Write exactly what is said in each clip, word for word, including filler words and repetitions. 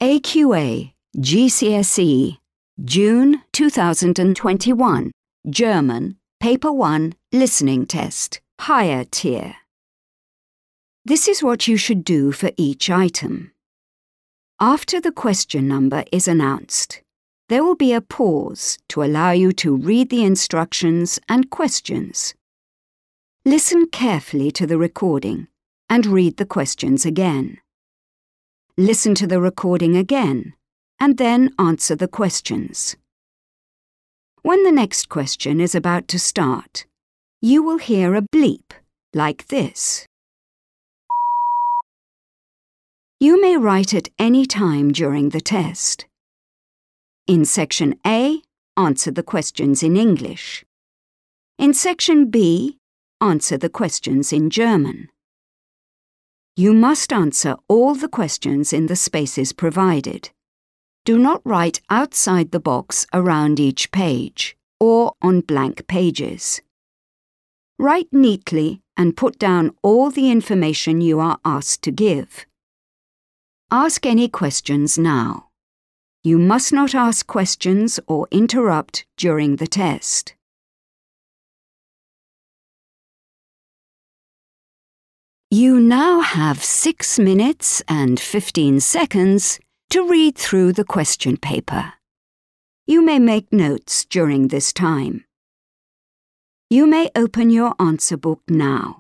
A Q A G C S E June two thousand twenty-one German Paper one Listening Test Higher Tier. This is what you should do for each item. After the question number is announced, there will be a pause to allow you to read the instructions and questions. Listen carefully to the recording and read the questions again. Listen to the recording again and then answer the questions. When the next question is about to start, you will hear a bleep like this. You may write at any time during the test. In Section A, answer the questions in English. In Section B, answer the questions in German. You must answer all the questions in the spaces provided. Do not write outside the box around each page or on blank pages. Write neatly and put down all the information you are asked to give. Ask any questions now. You must not ask questions or interrupt during the test. You now have six minutes and fifteen seconds to read through the question paper. You may make notes during this time. You may open your answer book now.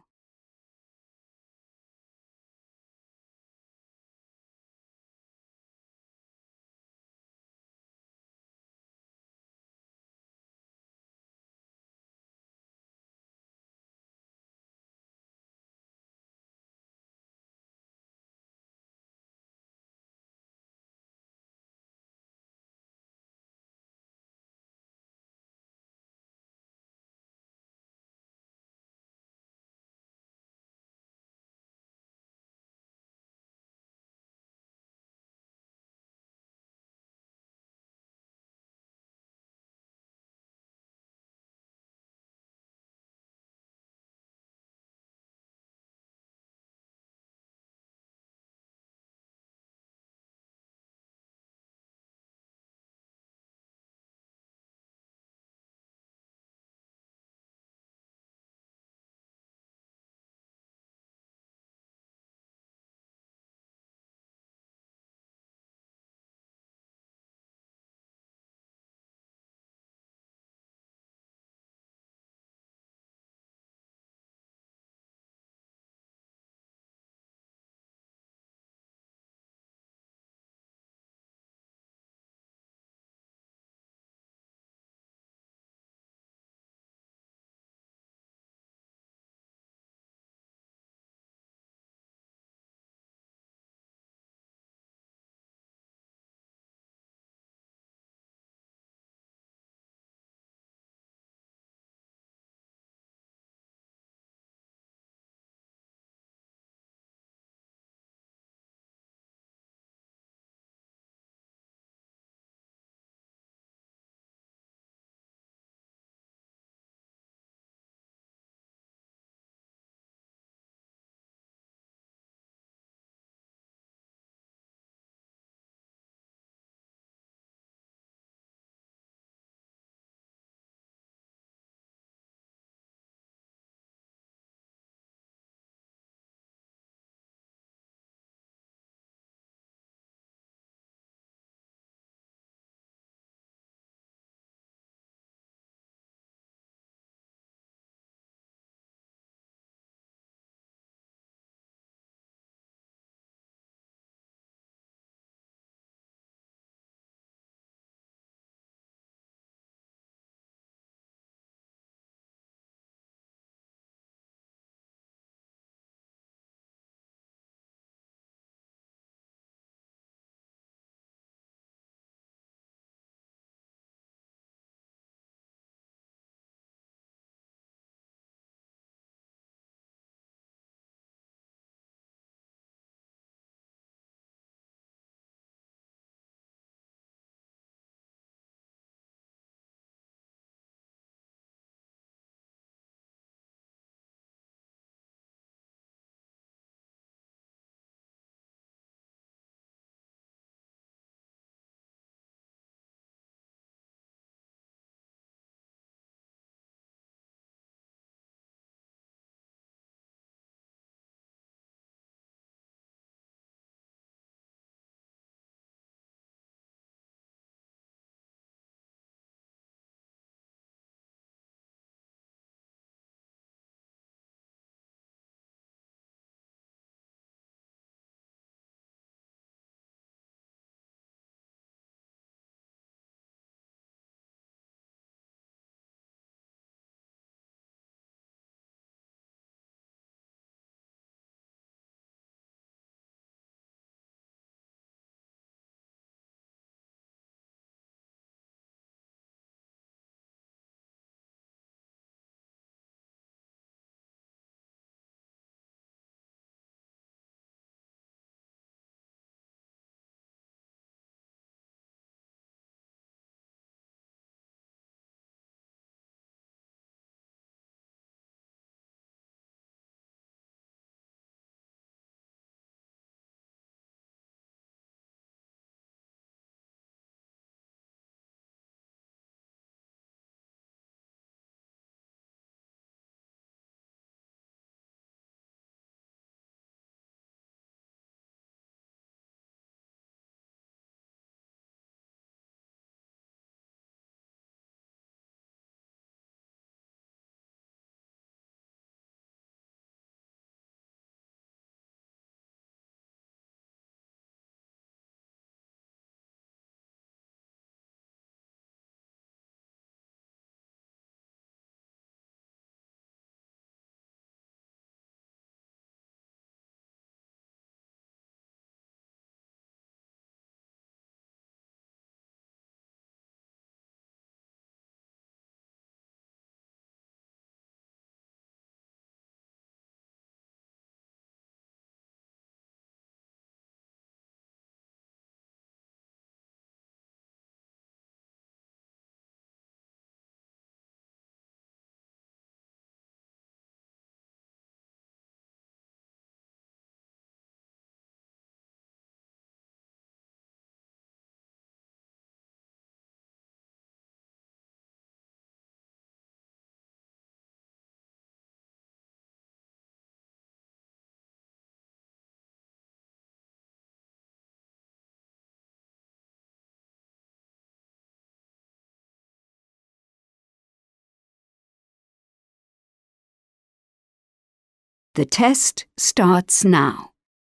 The test starts now.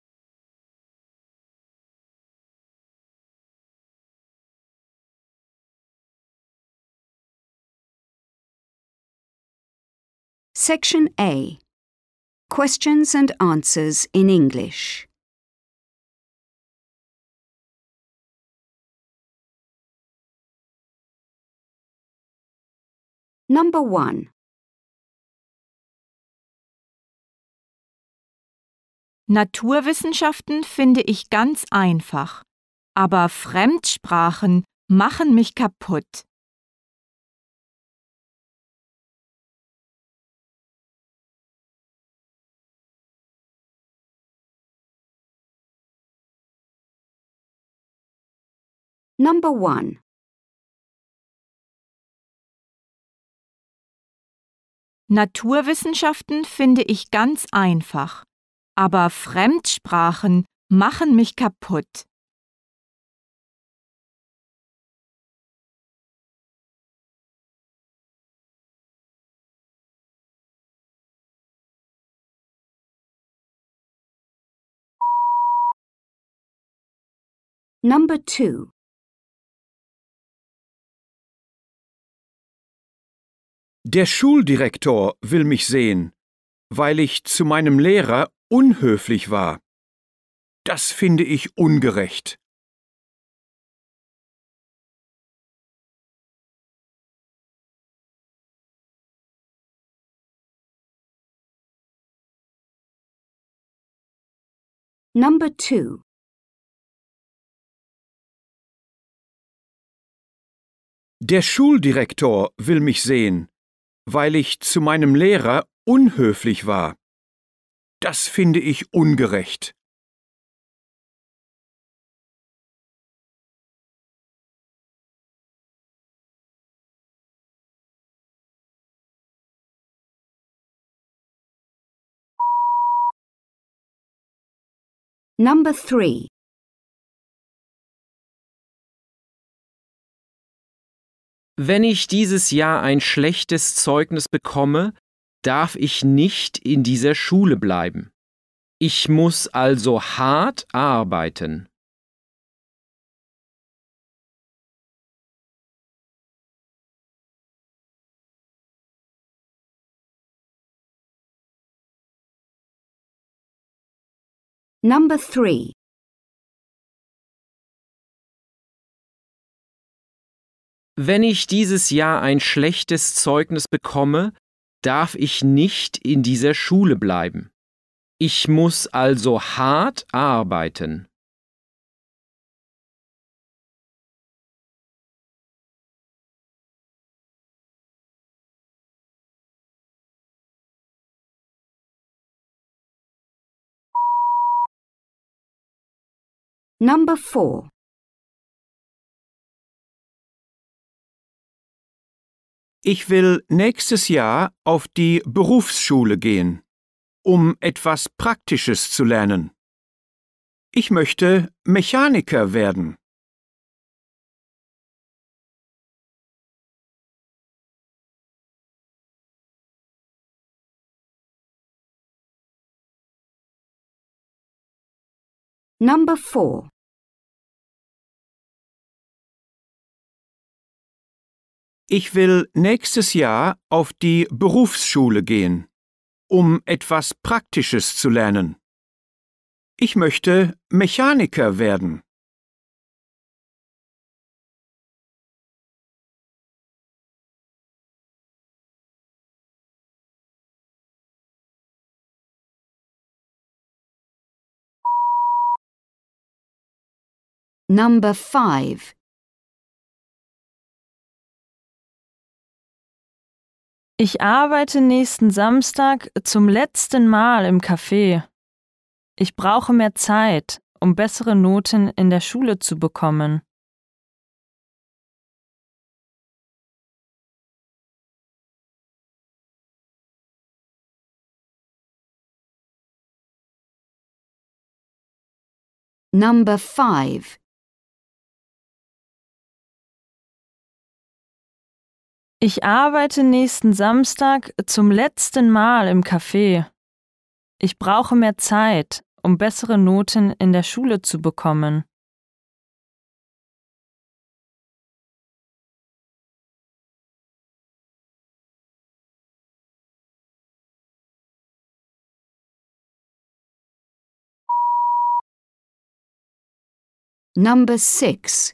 Section A. Questions and answers in English. Number one. Naturwissenschaften finde ich ganz einfach, aber Fremdsprachen machen mich kaputt. Number one. Naturwissenschaften finde ich ganz einfach, aber Fremdsprachen machen mich kaputt. Number two. Der Schuldirektor will mich sehen, weil ich zu meinem Lehrer unhöflich war. Das finde ich ungerecht. Number two. Der Schuldirektor will mich sehen, weil ich zu meinem Lehrer unhöflich war. Das finde ich ungerecht. Number three. Wenn ich dieses Jahr ein schlechtes Zeugnis bekomme, darf ich nicht in dieser Schule bleiben. Ich muss also hart arbeiten. Number three. Wenn ich dieses Jahr ein schlechtes Zeugnis bekomme, darf ich nicht in dieser Schule bleiben. Ich muss also hart arbeiten. Number four. Ich will nächstes Jahr auf die Berufsschule gehen, um etwas Praktisches zu lernen. Ich möchte Mechaniker werden. Number four. Ich will nächstes Jahr auf die Berufsschule gehen, um etwas Praktisches zu lernen. Ich möchte Mechaniker werden. Number five. Ich arbeite nächsten Samstag zum letzten Mal im Café. Ich brauche mehr Zeit, um bessere Noten in der Schule zu bekommen. Number five. Ich arbeite nächsten Samstag zum letzten Mal im Café. Ich brauche mehr Zeit, um bessere Noten in der Schule zu bekommen. Number six.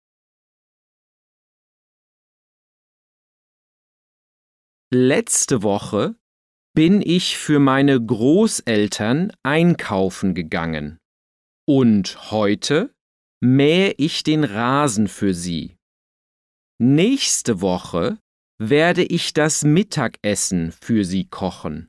Letzte Woche bin ich für meine Großeltern einkaufen gegangen. Und heute mähe ich den Rasen für sie. Nächste Woche werde ich das Mittagessen für sie kochen.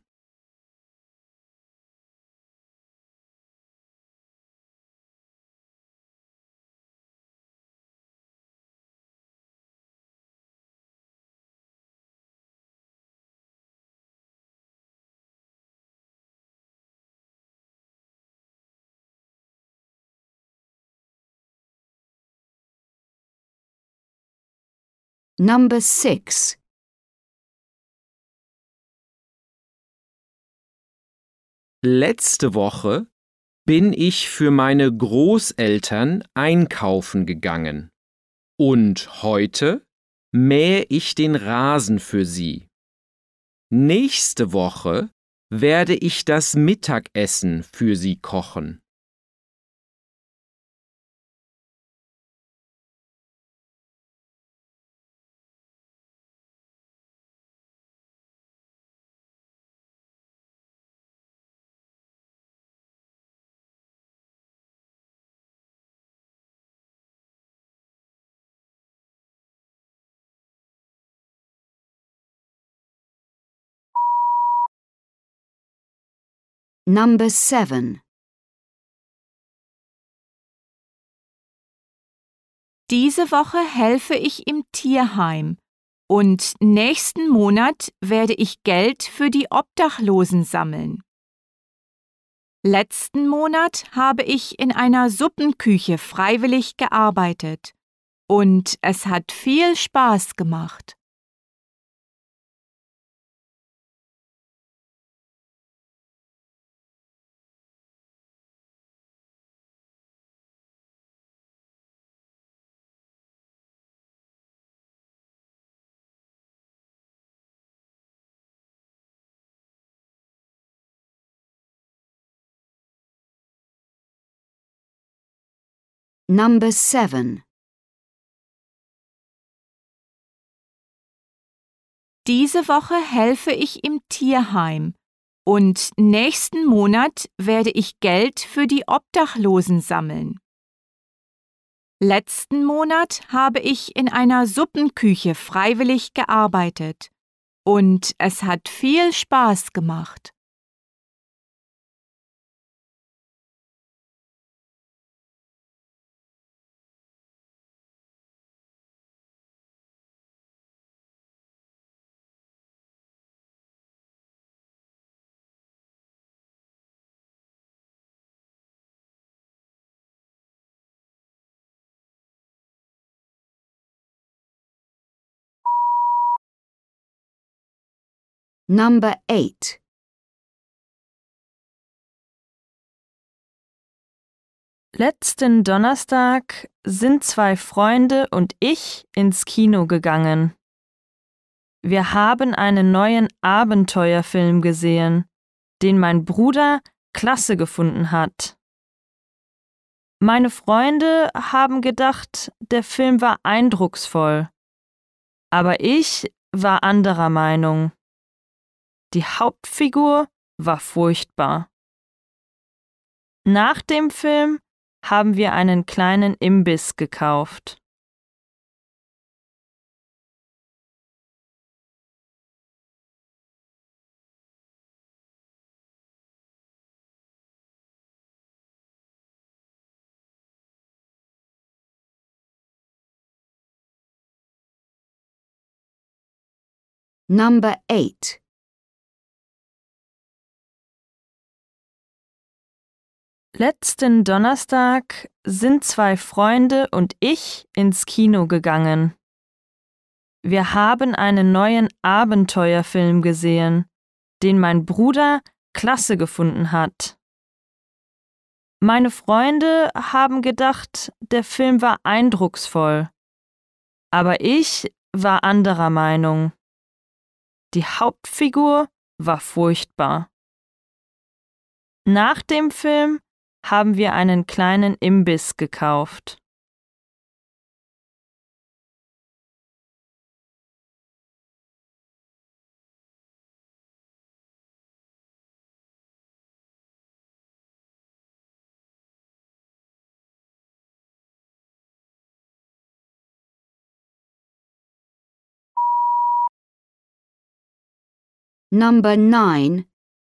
Number six. Letzte Woche bin ich für meine Großeltern einkaufen gegangen. Und heute mähe ich den Rasen für sie. Nächste Woche werde ich das Mittagessen für sie kochen. Number seven. Diese Woche helfe ich im Tierheim und nächsten Monat werde ich Geld für die Obdachlosen sammeln. Letzten Monat habe ich in einer Suppenküche freiwillig gearbeitet und es hat viel Spaß gemacht. Number seven. Diese Woche helfe ich im Tierheim und nächsten Monat werde ich Geld für die Obdachlosen sammeln. Letzten Monat habe ich in einer Suppenküche freiwillig gearbeitet und es hat viel Spaß gemacht. Number eight. Letzten Donnerstag sind zwei Freunde und ich ins Kino gegangen. Wir haben einen neuen Abenteuerfilm gesehen, den mein Bruder klasse gefunden hat. Meine Freunde haben gedacht, der Film war eindrucksvoll, aber ich war anderer Meinung. Die Hauptfigur war furchtbar. Nach dem Film haben wir einen kleinen Imbiss gekauft. Number eight. Letzten Donnerstag sind zwei Freunde und ich ins Kino gegangen. Wir haben einen neuen Abenteuerfilm gesehen, den mein Bruder klasse gefunden hat. Meine Freunde haben gedacht, der Film war eindrucksvoll. Aber ich war anderer Meinung. Die Hauptfigur war furchtbar. Nach dem Film haben wir einen kleinen Imbiss gekauft. Number nine.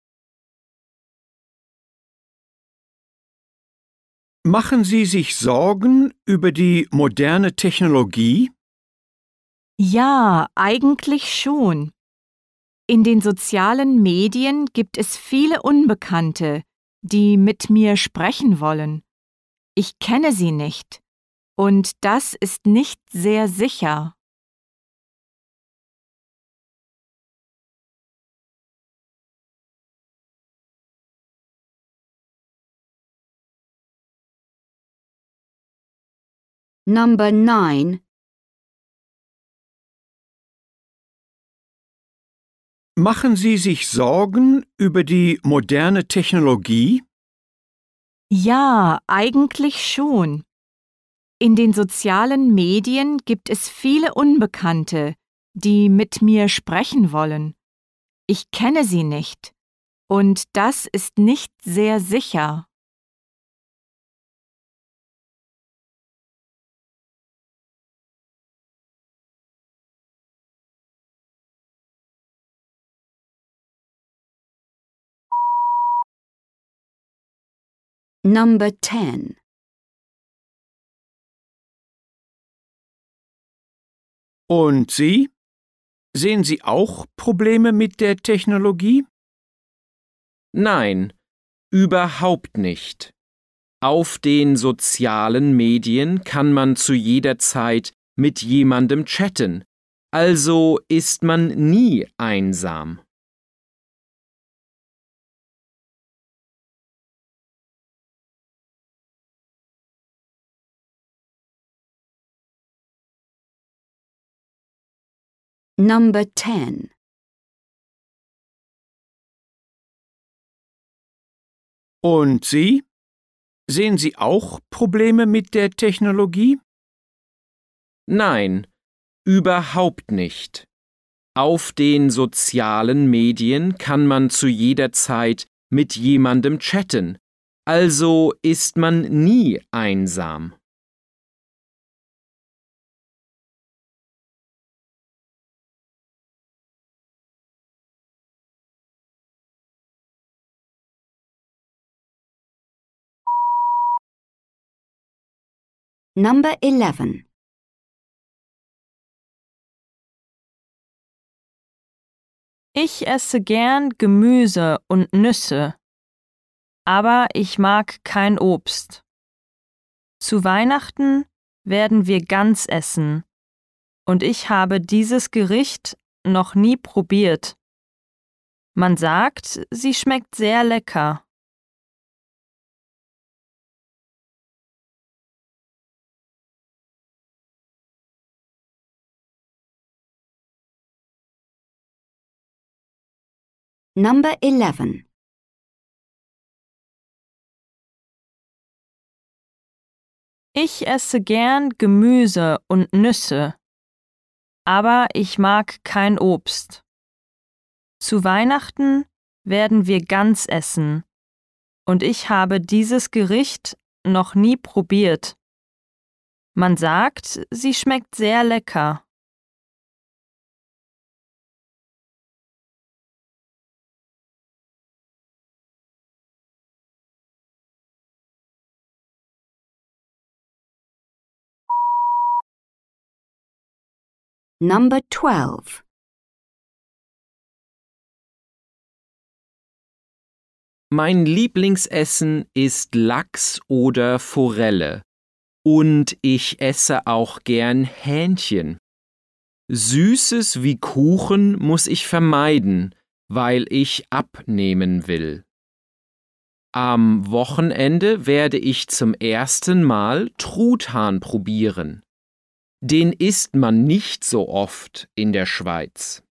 Machen Sie sich Sorgen über die moderne Technologie? Ja, eigentlich schon. In den sozialen Medien gibt es viele Unbekannte, die mit mir sprechen wollen. Ich kenne sie nicht. Und das ist nicht sehr sicher. Number nine. Machen Sie sich Sorgen über die moderne Technologie? Ja, eigentlich schon. In den sozialen Medien gibt es viele Unbekannte, die mit mir sprechen wollen. Ich kenne sie nicht. Und das ist nicht sehr sicher. Number ten. Und Sie? Sehen Sie auch Probleme mit der Technologie? Nein, überhaupt nicht. Auf den sozialen Medien kann man zu jeder Zeit mit jemandem chatten, also ist man nie einsam. Number ten. Und Sie? Sehen Sie auch Probleme mit der Technologie? Nein, überhaupt nicht. Auf den sozialen Medien kann man zu jeder Zeit mit jemandem chatten, also ist man nie einsam. Number eleven. Ich esse gern Gemüse und Nüsse, aber ich mag kein Obst. Zu Weihnachten werden wir Gans essen, und ich habe dieses Gericht noch nie probiert. Man sagt, sie schmeckt sehr lecker. Number eleven. Ich esse gern Gemüse und Nüsse, aber ich mag kein Obst. Zu Weihnachten werden wir Gans essen, und ich habe dieses Gericht noch nie probiert. Man sagt, sie schmeckt sehr lecker. Number twelve. Mein Lieblingsessen ist Lachs oder Forelle. Und ich esse auch gern Hähnchen. Süßes wie Kuchen muss ich vermeiden, weil ich abnehmen will. Am Wochenende werde ich zum ersten Mal Truthahn probieren. Den isst man nicht so oft in der Schweiz.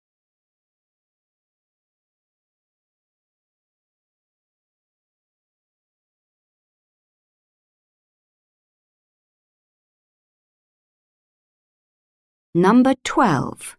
Number twelve.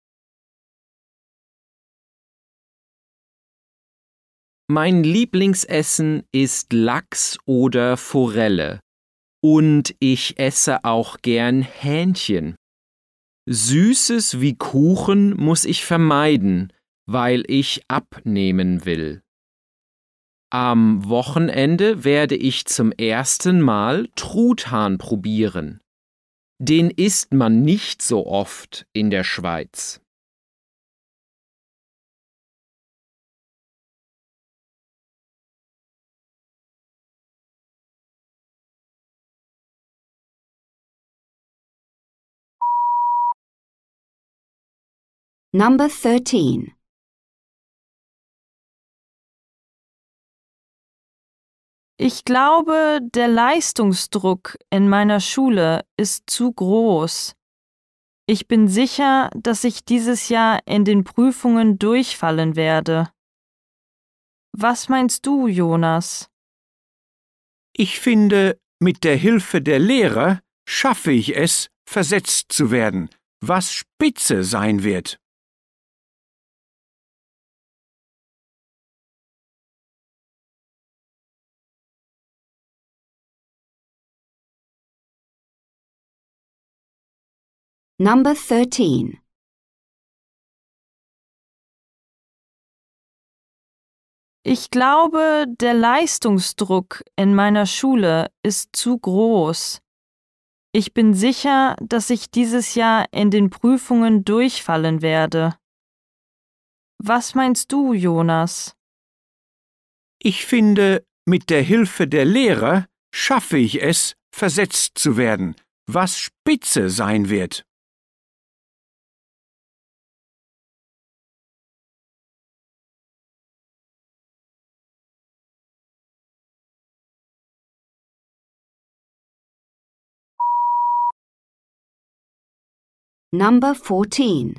Mein Lieblingsessen ist Lachs oder Forelle. Und ich esse auch gern Hähnchen. Süßes wie Kuchen muss ich vermeiden, weil ich abnehmen will. Am Wochenende werde ich zum ersten Mal Truthahn probieren. Den isst man nicht so oft in der Schweiz. Number thirteen. Ich glaube, der Leistungsdruck in meiner Schule ist zu groß. Ich bin sicher, dass ich dieses Jahr in den Prüfungen durchfallen werde. Was meinst du, Jonas? Ich finde, mit der Hilfe der Lehrer schaffe ich es, versetzt zu werden, was spitze sein wird. Number thirteen. Ich glaube, der Leistungsdruck in meiner Schule ist zu groß. Ich bin sicher, dass ich dieses Jahr in den Prüfungen durchfallen werde. Was meinst du, Jonas? Ich finde, mit der Hilfe der Lehrer schaffe ich es, versetzt zu werden, was spitze sein wird. Number fourteen.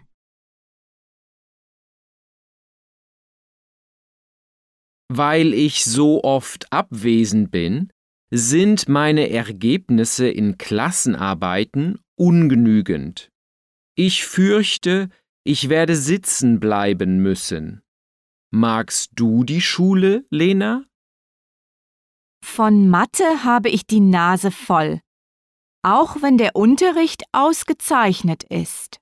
Weil ich so oft abwesend bin, sind meine Ergebnisse in Klassenarbeiten ungenügend. Ich fürchte, ich werde sitzen bleiben müssen. Magst du die Schule, Lena? Von Mathe habe ich die Nase voll, auch wenn der Unterricht ausgezeichnet ist.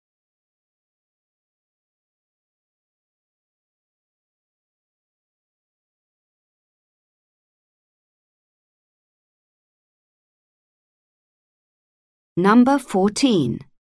Number fourteen.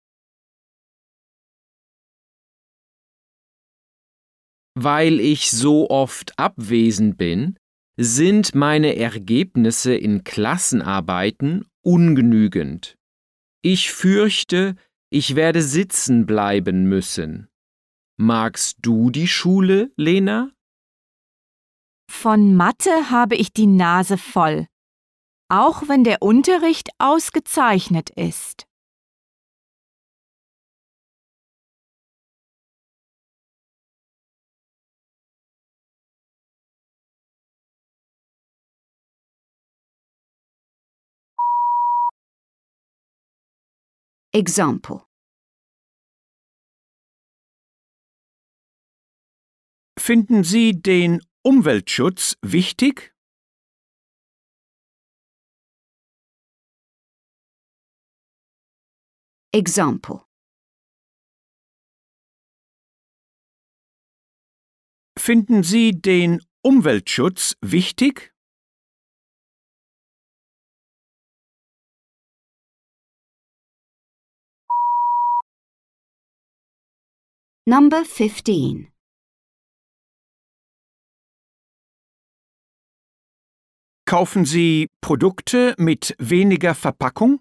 Weil ich so oft abwesend bin, sind meine Ergebnisse in Klassenarbeiten ungenügend. Ich fürchte, ich werde sitzen bleiben müssen. Magst du die Schule, Lena? Von Mathe habe ich die Nase voll, auch wenn der Unterricht ausgezeichnet ist. Example. Finden Sie den Umweltschutz wichtig? Example. Finden Sie den Umweltschutz wichtig? Number fifteen. Kaufen Sie Produkte mit weniger Verpackung?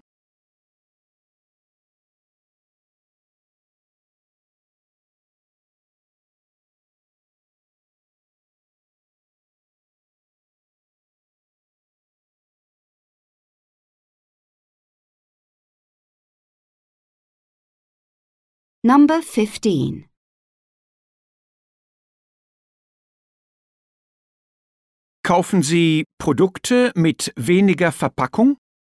Number fifteen. Kaufen Sie Produkte mit weniger Verpackung?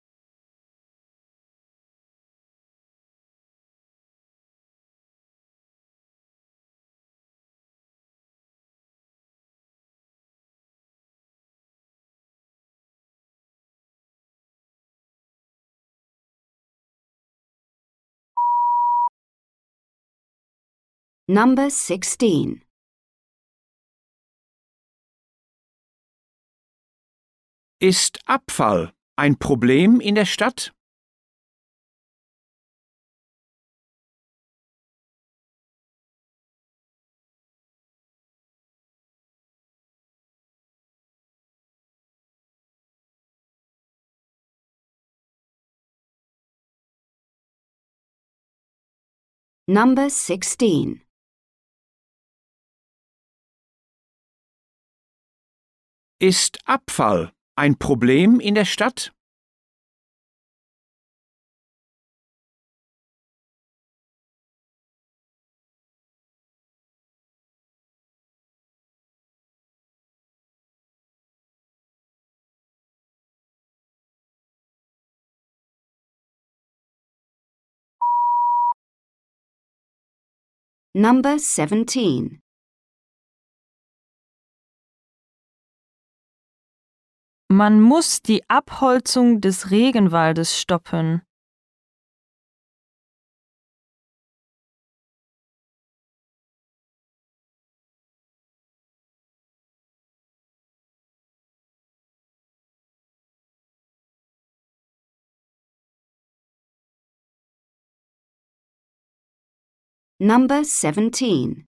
Number sixteen. Ist Abfall ein Problem in der Stadt? Number sixteen. Ist Abfall ein Problem in der Stadt? Number seventeen. Man muss die Abholzung des Regenwaldes stoppen. Number seventeen.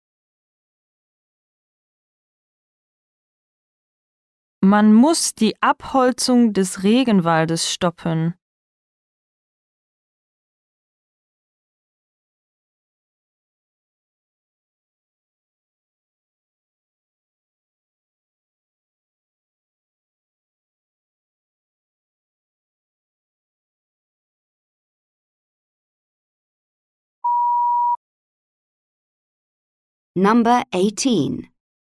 Man muss die Abholzung des Regenwaldes stoppen. Number eighteen.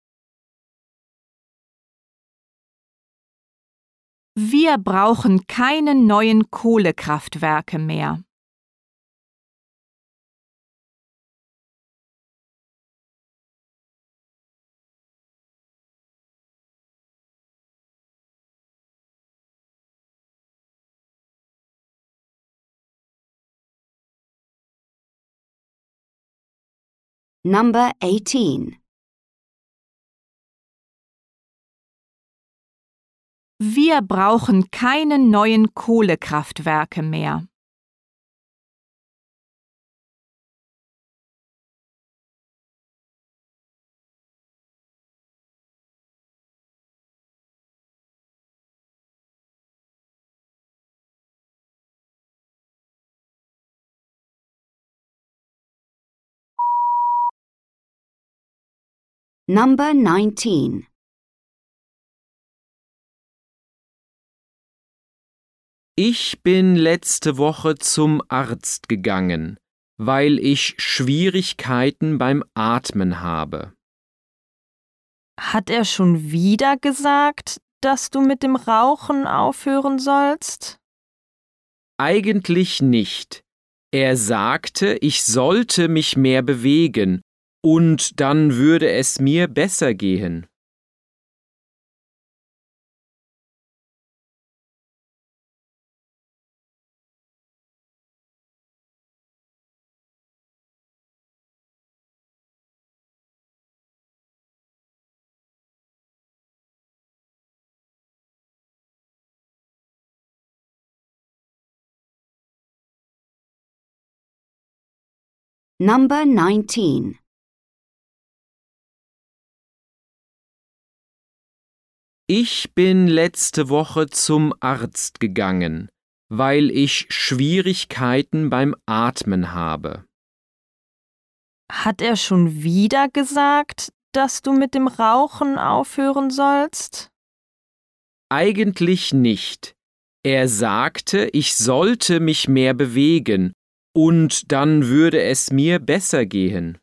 Wir brauchen keine neuen Kohlekraftwerke mehr. Number eighteen. Wir brauchen keine neuen Kohlekraftwerke mehr. Number nineteen. Ich bin letzte Woche zum Arzt gegangen, weil ich Schwierigkeiten beim Atmen habe. Hat er schon wieder gesagt, dass du mit dem Rauchen aufhören sollst? Eigentlich nicht. Er sagte, ich sollte mich mehr bewegen, und dann würde es mir besser gehen. Number nineteen. Ich bin letzte Woche zum Arzt gegangen, weil ich Schwierigkeiten beim Atmen habe. Hat er schon wieder gesagt, dass du mit dem Rauchen aufhören sollst? Eigentlich nicht. Er sagte, ich sollte mich mehr bewegen, und dann würde es mir besser gehen.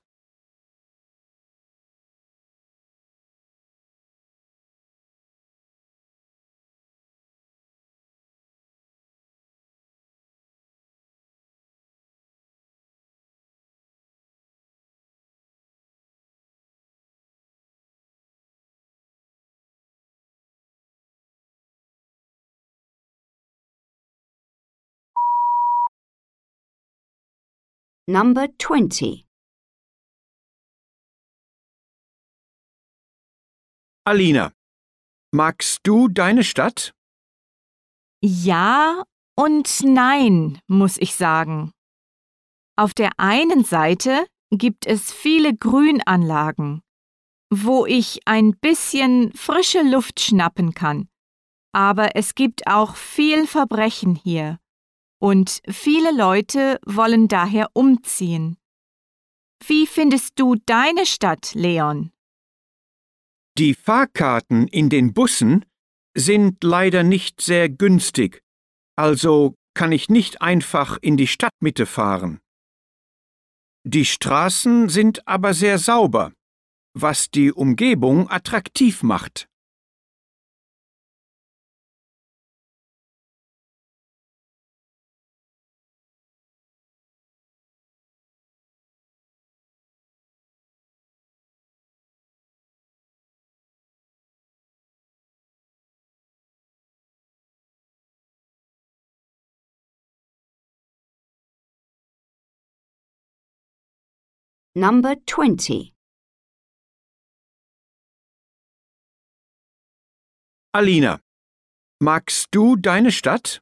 Number twenty. Alina, magst du deine Stadt? Ja und nein, muss ich sagen. Auf der einen Seite gibt es viele Grünanlagen, wo ich ein bisschen frische Luft schnappen kann. Aber es gibt auch viel Verbrechen hier und viele Leute wollen daher umziehen. Wie findest du deine Stadt, Leon? Die Fahrkarten in den Bussen sind leider nicht sehr günstig, also kann ich nicht einfach in die Stadtmitte fahren. Die Straßen sind aber sehr sauber, was die Umgebung attraktiv macht. Number twenty. Alina, magst du deine Stadt?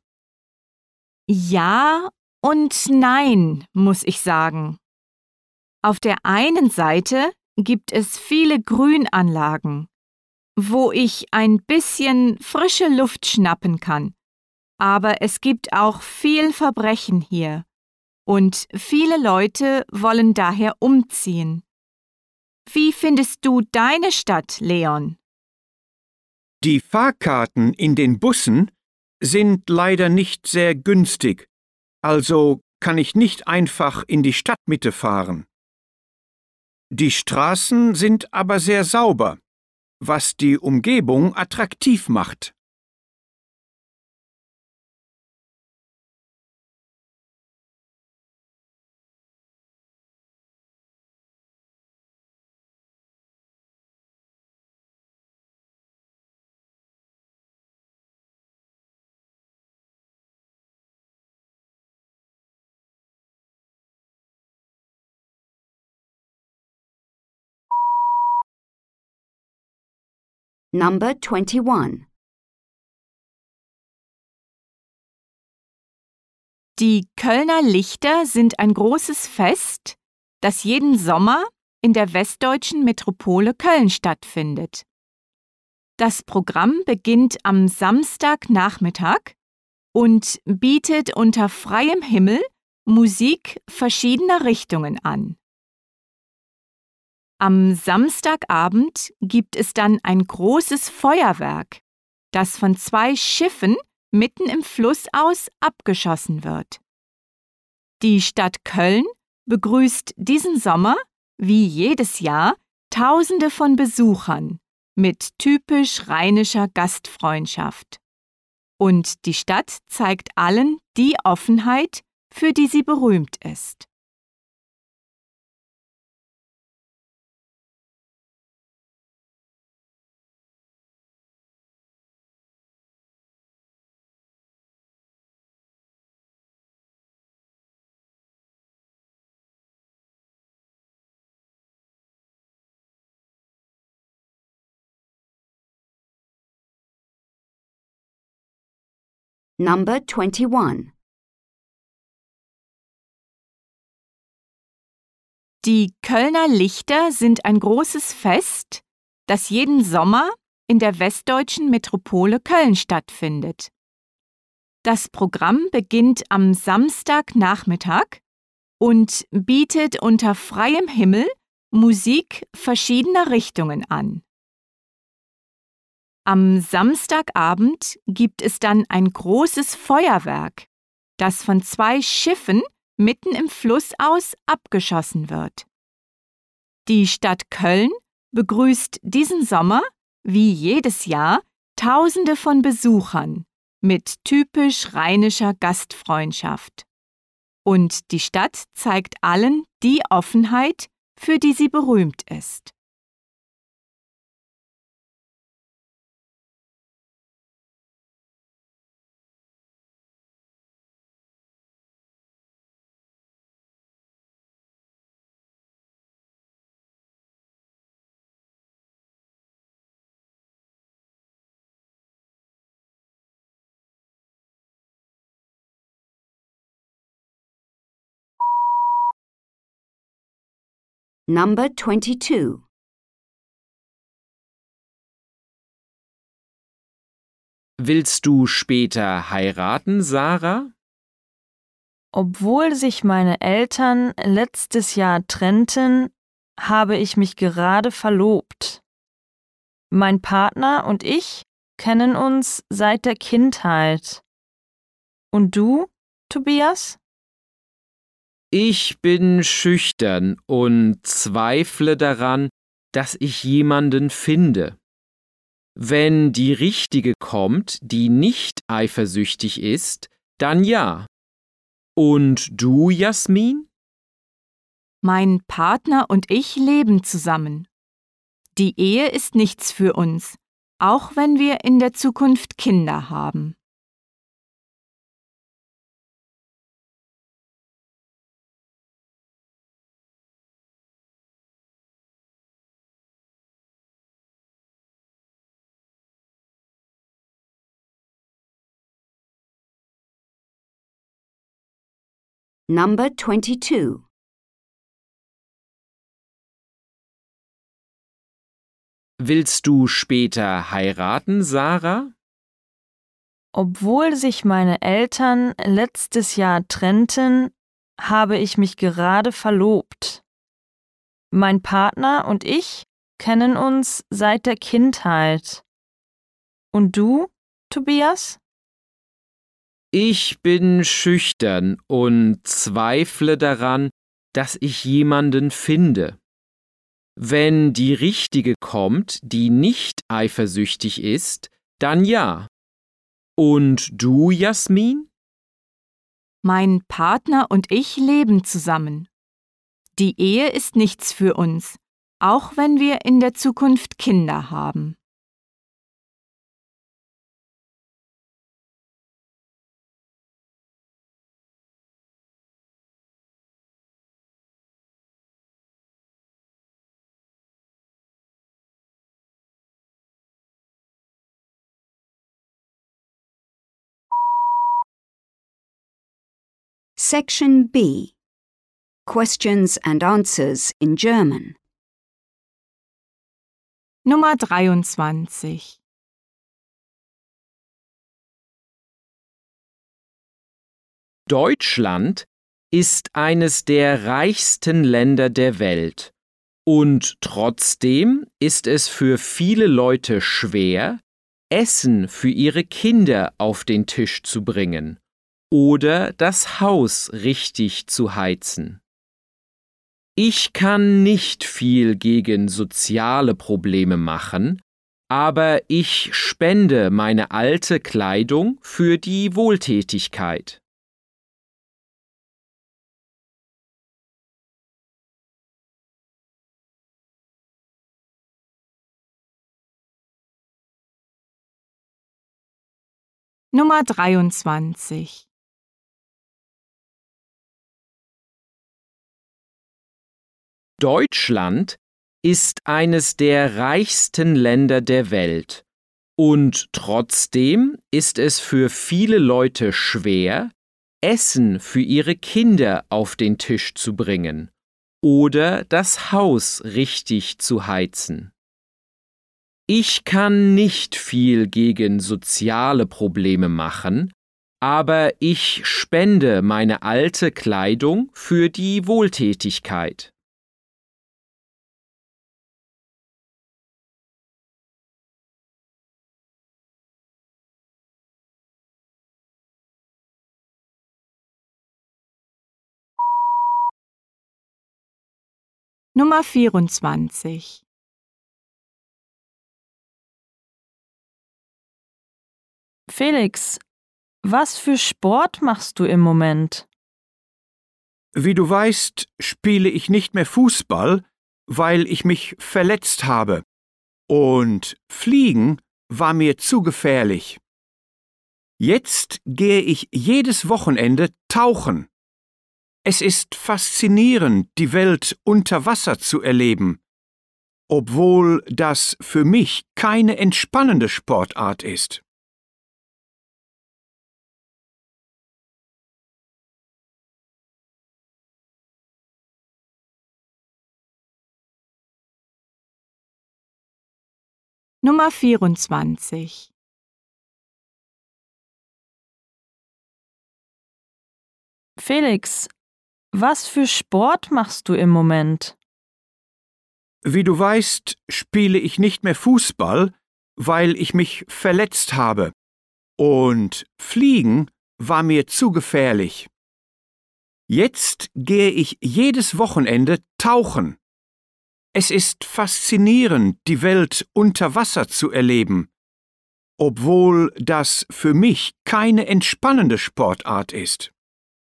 Ja und nein, muss ich sagen. Auf der einen Seite gibt es viele Grünanlagen, wo ich ein bisschen frische Luft schnappen kann. Aber es gibt auch viel Verbrechen hier und viele Leute wollen daher umziehen. Wie findest du deine Stadt, Leon? Die Fahrkarten in den Bussen sind leider nicht sehr günstig, also kann ich nicht einfach in die Stadtmitte fahren. Die Straßen sind aber sehr sauber, was die Umgebung attraktiv macht. Number twenty-one. Die Kölner Lichter sind ein großes Fest, das jeden Sommer in der westdeutschen Metropole Köln stattfindet. Das Programm beginnt am Samstagnachmittag und bietet unter freiem Himmel Musik verschiedener Richtungen an. Am Samstagabend gibt es dann ein großes Feuerwerk, das von zwei Schiffen mitten im Fluss aus abgeschossen wird. Die Stadt Köln begrüßt diesen Sommer, wie jedes Jahr, Tausende von Besuchern mit typisch rheinischer Gastfreundschaft. Und die Stadt zeigt allen die Offenheit, für die sie berühmt ist. Number twenty-one. Die Kölner Lichter sind ein großes Fest, das jeden Sommer in der westdeutschen Metropole Köln stattfindet. Das Programm beginnt am Samstagnachmittag und bietet unter freiem Himmel Musik verschiedener Richtungen an. Am Samstagabend gibt es dann ein großes Feuerwerk, das von zwei Schiffen mitten im Fluss aus abgeschossen wird. Die Stadt Köln begrüßt diesen Sommer, wie jedes Jahr, Tausende von Besuchern mit typisch rheinischer Gastfreundschaft. Und die Stadt zeigt allen die Offenheit, für die sie berühmt ist. Number twenty-two. Willst du später heiraten, Sarah? Obwohl sich meine Eltern letztes Jahr trennten, habe ich mich gerade verlobt. Mein Partner und ich kennen uns seit der Kindheit. Und du, Tobias? Ich bin schüchtern und zweifle daran, dass ich jemanden finde. Wenn die Richtige kommt, die nicht eifersüchtig ist, dann ja. Und du, Jasmin? Mein Partner und ich leben zusammen. Die Ehe ist nichts für uns, auch wenn wir in der Zukunft Kinder haben. Number twenty-two. Willst du später heiraten, Sarah? Obwohl sich meine Eltern letztes Jahr trennten, habe ich mich gerade verlobt. Mein Partner und ich kennen uns seit der Kindheit. Und du, Tobias? Ich bin schüchtern und zweifle daran, dass ich jemanden finde. Wenn die Richtige kommt, die nicht eifersüchtig ist, dann ja. Und du, Jasmin? Mein Partner und ich leben zusammen. Die Ehe ist nichts für uns, auch wenn wir in der Zukunft Kinder haben. Section B. Questions and answers in German. Nummer dreiundzwanzig. Deutschland ist eines der reichsten Länder der Welt. Und trotzdem ist es für viele Leute schwer, Essen für ihre Kinder auf den Tisch zu bringen oder das Haus richtig zu heizen. Ich kann nicht viel gegen soziale Probleme machen, aber ich spende meine alte Kleidung für die Wohltätigkeit. Nummer dreiundzwanzig. Deutschland ist eines der reichsten Länder der Welt. Und trotzdem ist es für viele Leute schwer, Essen für ihre Kinder auf den Tisch zu bringen oder das Haus richtig zu heizen. Ich kann nicht viel gegen soziale Probleme machen, aber ich spende meine alte Kleidung für die Wohltätigkeit. Nummer vierundzwanzig. Felix, was für Sport machst du im Moment? Wie du weißt, spiele ich nicht mehr Fußball, weil ich mich verletzt habe. Und Fliegen war mir zu gefährlich. Jetzt gehe ich jedes Wochenende tauchen. Es ist faszinierend, die Welt unter Wasser zu erleben, obwohl das für mich keine entspannende Sportart ist. Nummer vierundzwanzig. Felix, was für Sport machst du im Moment? Wie du weißt, spiele ich nicht mehr Fußball, weil ich mich verletzt habe. Und Fliegen war mir zu gefährlich. Jetzt gehe ich jedes Wochenende tauchen. Es ist faszinierend, die Welt unter Wasser zu erleben, obwohl das für mich keine entspannende Sportart ist.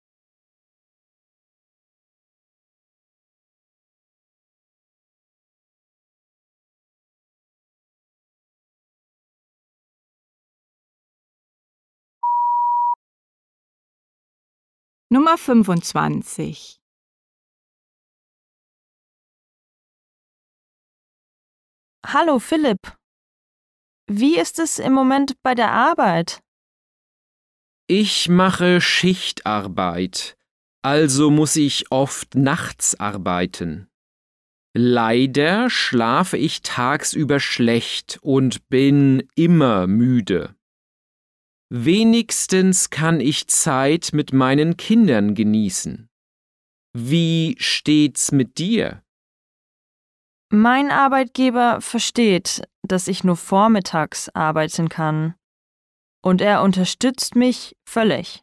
Nummer fünfundzwanzig. Hallo Philipp. Wie ist es im Moment bei der Arbeit? Ich mache Schichtarbeit, also muss ich oft nachts arbeiten. Leider schlafe ich tagsüber schlecht und bin immer müde. Wenigstens kann ich Zeit mit meinen Kindern genießen. Wie steht's mit dir? Mein Arbeitgeber versteht, dass ich nur vormittags arbeiten kann. Und er unterstützt mich völlig.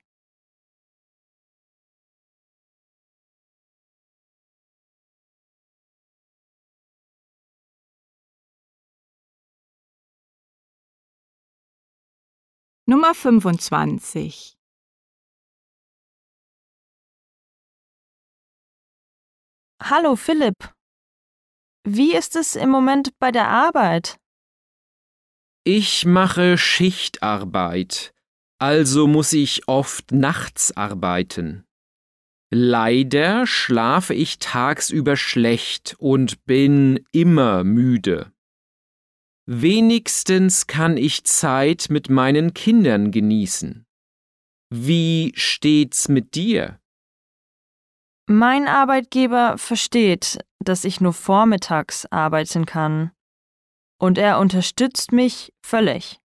Nummer fünfundzwanzig. Hallo Philipp. Wie ist es im Moment bei der Arbeit? Ich mache Schichtarbeit, also muss ich oft nachts arbeiten. Leider schlafe ich tagsüber schlecht und bin immer müde. Wenigstens kann ich Zeit mit meinen Kindern genießen. Wie steht's mit dir? Mein Arbeitgeber versteht, dass ich nur vormittags arbeiten kann. Und er unterstützt mich völlig.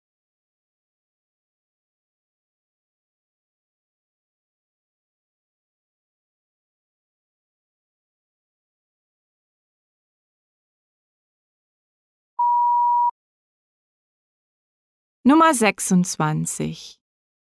Nummer sechsundzwanzig.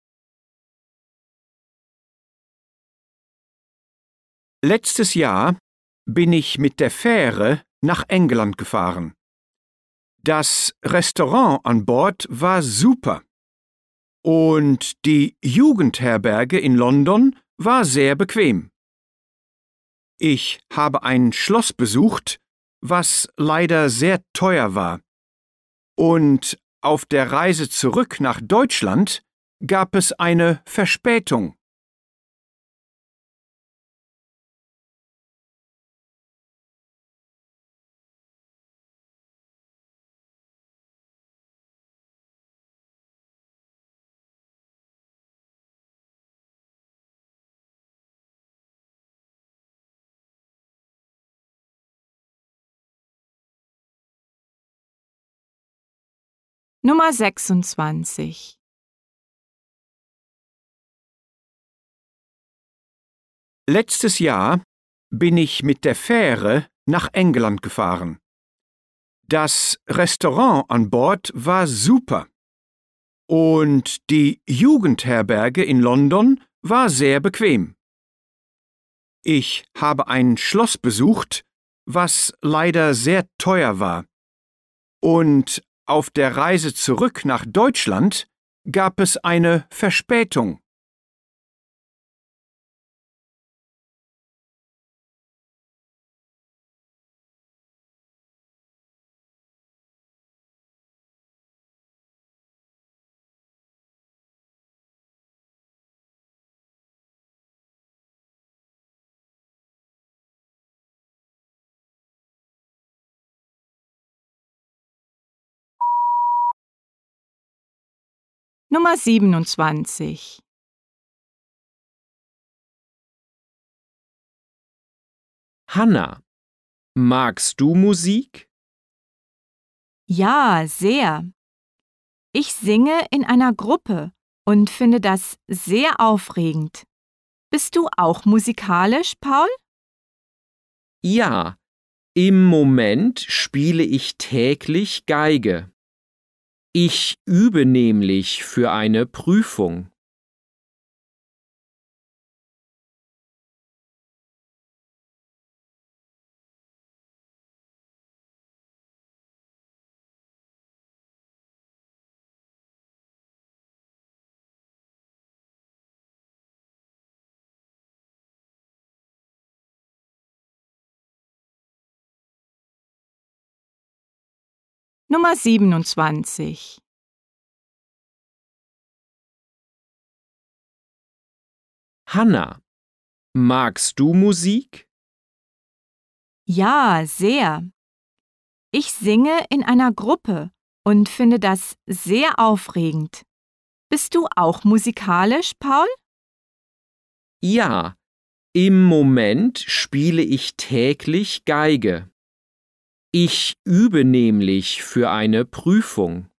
Letztes Jahr bin ich mit der Fähre nach England gefahren. Das Restaurant an Bord war super. Und die Jugendherberge in London war sehr bequem. Ich habe ein Schloss besucht, was leider sehr teuer war. Und auf der Reise zurück nach Deutschland gab es eine Verspätung. Nummer sechsundzwanzig. Letztes Jahr bin ich mit der Fähre nach England gefahren. Das Restaurant an Bord war super. Und die Jugendherberge in London war sehr bequem. Ich habe ein Schloss besucht, was leider sehr teuer war. Und auf der Reise zurück nach Deutschland gab es eine Verspätung. Nummer siebenundzwanzig. Hanna, magst du Musik? Ja, sehr. Ich singe in einer Gruppe und finde das sehr aufregend. Bist du auch musikalisch, Paul? Ja, im Moment spiele ich täglich Geige. Ich übe nämlich für eine Prüfung. Nummer siebenundzwanzig. Hanna, magst du Musik? Ja, sehr. Ich singe in einer Gruppe und finde das sehr aufregend. Bist du auch musikalisch, Paul? Ja, im Moment spiele ich täglich Geige. Ich übe nämlich für eine Prüfung.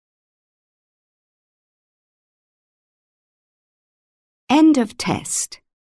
End of test.